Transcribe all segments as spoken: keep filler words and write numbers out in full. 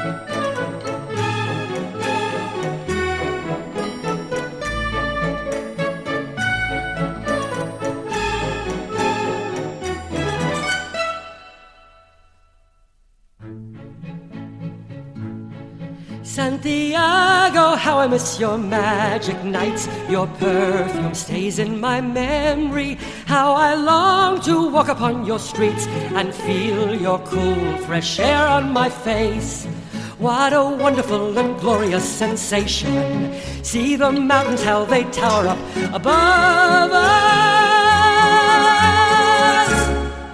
Santiago, how I miss your magic nights. Your perfume stays in my memory. How I long to walk upon your streets and feel your cool, fresh air on my face. What a wonderful and glorious sensation. See the mountains, how they tower up above us.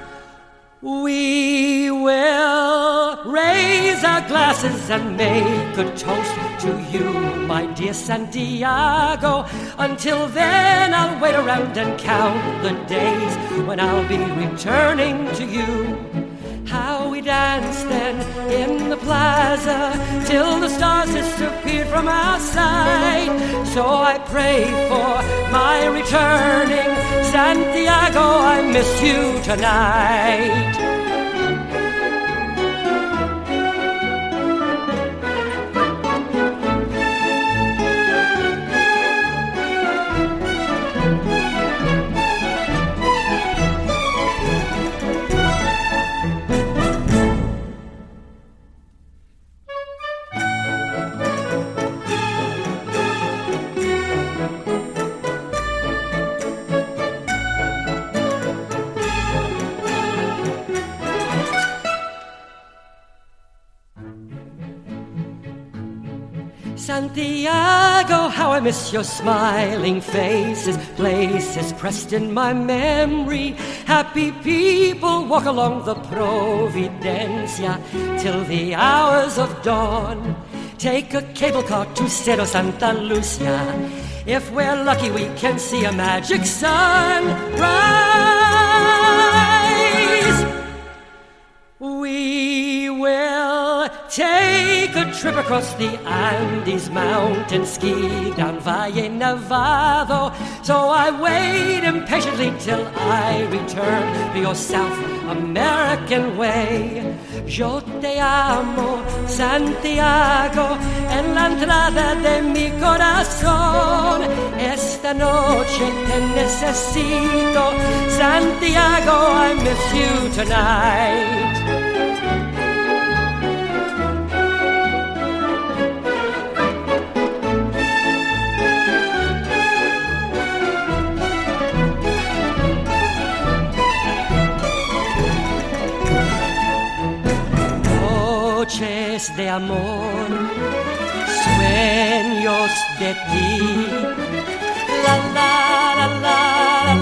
We will raise our glasses and make a toast to you, my dear Santiago. Until then, I'll wait around and count the days when I'll be returning to you. How we danced then in the plaza till the stars disappeared from our sight. So I pray for my returning Santiago, I miss you tonight. Santiago, how I miss your smiling faces, places pressed in my memory. Happy people walk along the Providencia till the hours of dawn. Take a cable car to Cerro Santa Lucia. If we're lucky, we can see a magic sunrise. We will take a trip across the Andes Mountain, ski down Valle Nevado. So I wait impatiently till I return to your South American way. Yo te amo, Santiago, en la entrada de mi corazón. Esta noche te necesito, Santiago, I miss you tonight. Noches de amor, sueños de ti. La la la la la.